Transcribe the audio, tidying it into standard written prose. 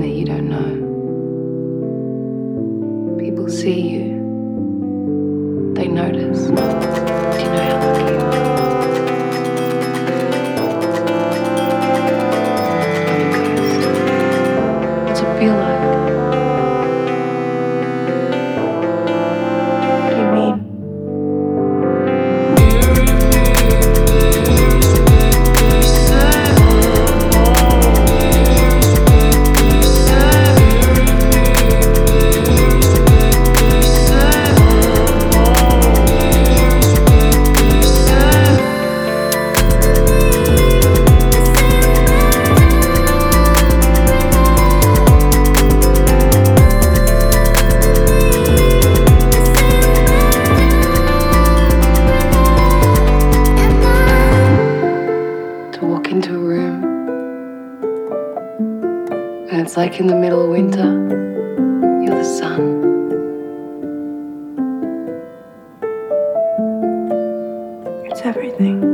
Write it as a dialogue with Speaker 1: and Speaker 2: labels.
Speaker 1: that you don't know. People see you. They notice. Do you know how lucky you are? I'm a ghost. What's it feel like? What do you mean? To walk into a room and it's like in the middle of winter, you're the sun. It's everything.